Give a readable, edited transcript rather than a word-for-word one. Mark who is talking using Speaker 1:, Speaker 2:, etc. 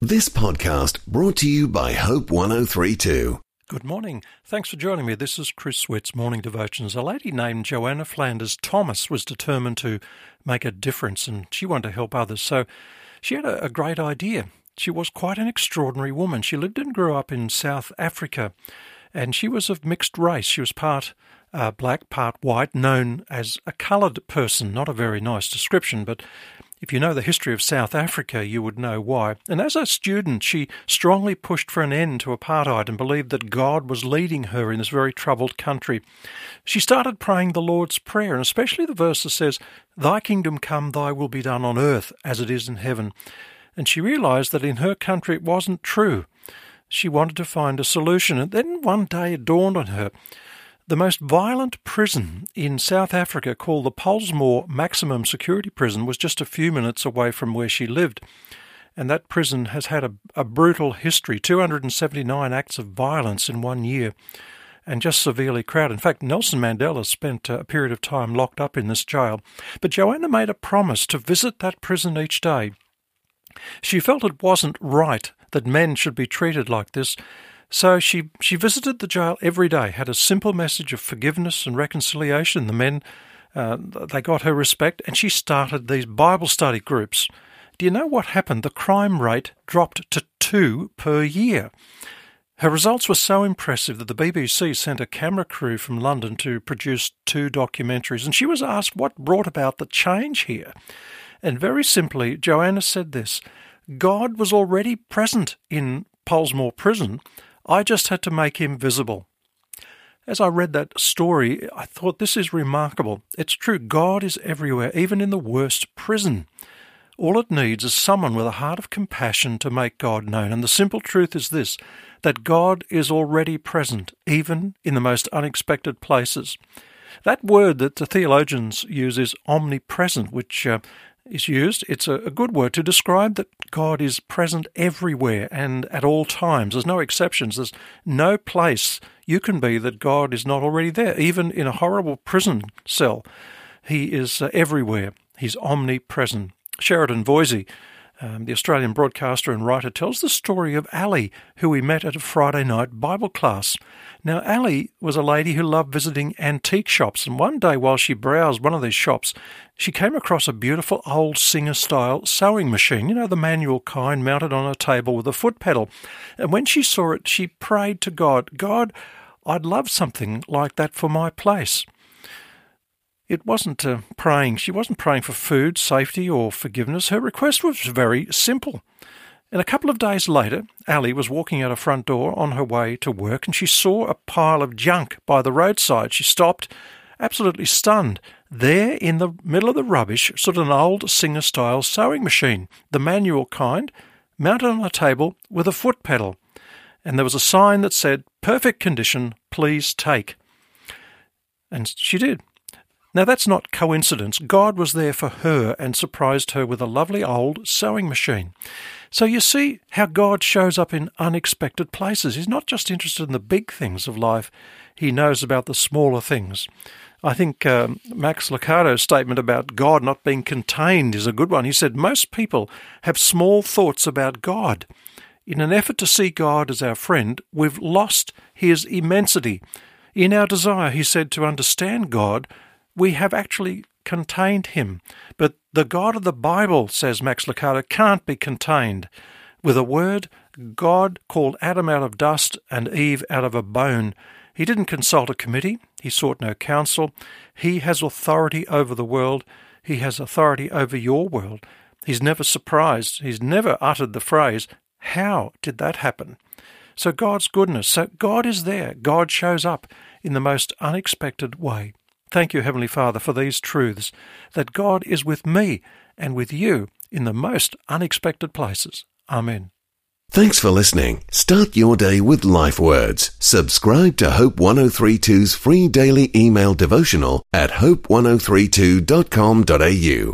Speaker 1: This podcast brought to you by Hope 1032.
Speaker 2: Good morning. Thanks for joining me. This is Chris Switt's Morning Devotions. A lady named Joanna Flanders Thomas was determined to make a difference, and she wanted to help others. So she had a great idea. She was quite an extraordinary woman. She lived and grew up in South Africa, and she was of mixed race. She was part black, part white, known as a coloured person. Not a very nice description, but if you know the history of South Africa, you would know why. And as a student, she strongly pushed for an end to apartheid and believed that God was leading her in this very troubled country. She started praying the Lord's Prayer, and especially the verse that says, "Thy kingdom come, thy will be done on earth as it is in heaven." And she realised that in her country it wasn't true. She wanted to find a solution, and then one day it dawned on her. The most violent prison in South Africa, called the Pollsmoor Maximum Security Prison, was just a few minutes away from where she lived. And that prison has had a brutal history, 279 acts of violence in 1 year, and just severely crowded. In fact, Nelson Mandela spent a period of time locked up in this jail. But Joanna made a promise to visit that prison each day. She felt it wasn't right that men should be treated like this. So she visited the jail every day, had a simple message of forgiveness and reconciliation. The men, they got her respect, and she started these Bible study groups. Do you know what happened? The crime rate dropped to 2 per year. Her results were so impressive that the BBC sent a camera crew from London to produce 2 documentaries, and she was asked what brought about the change here. And very simply, Joanna said this: God was already present in Pollsmoor Prison. I just had to make him visible. As I read that story, I thought, this is remarkable. It's true, God is everywhere, even in the worst prison. All it needs is someone with a heart of compassion to make God known. And the simple truth is this, that God is already present, even in the most unexpected places. That word that the theologians use is omnipresent, which is used. It's a good word to describe that God is present everywhere and at all times. There's no exceptions. There's no place you can be that God is not already there. Even in a horrible prison cell, he is everywhere. He's omnipresent. Sheridan Voisey, the Australian broadcaster and writer, tells the story of Ali, who we met at a Friday night Bible class. Now, Ali was a lady who loved visiting antique shops, and one day while she browsed one of these shops, she came across a beautiful old Singer-style sewing machine, you know, the manual kind, mounted on a table with a foot pedal. And when she saw it, she prayed to God, "God, I'd love something like that for my place." It wasn't praying. She wasn't praying for food, safety, or forgiveness. Her request was very simple. And a couple of days later, Ali was walking out a front door on her way to work, and she saw a pile of junk by the roadside. She stopped, absolutely stunned. There, in the middle of the rubbish, stood an old Singer-style sewing machine, the manual kind, mounted on a table with a foot pedal. And there was a sign that said, "Perfect condition, please take." And she did. Now, that's not coincidence. God was there for her and surprised her with a lovely old sewing machine. So you see how God shows up in unexpected places. He's not just interested in the big things of life. He knows about the smaller things. I think Max Lucado's statement about God not being contained is a good one. He said, most people have small thoughts about God. In an effort to see God as our friend, we've lost his immensity. In our desire, he said, to understand God, we have actually contained him. But the God of the Bible, says Max Lucado, can't be contained. With a word, God called Adam out of dust and Eve out of a bone. He didn't consult a committee. He sought no counsel. He has authority over the world. He has authority over your world. He's never surprised. He's never uttered the phrase, "How did that happen?" So God's goodness. So God is there. God shows up in the most unexpected way. Thank you, Heavenly Father, for these truths, that God is with me and with you in the most unexpected places. Amen.
Speaker 1: Thanks for listening. Start your day with Life Words. Subscribe to Hope 1032's free daily email devotional at hope1032.com.au.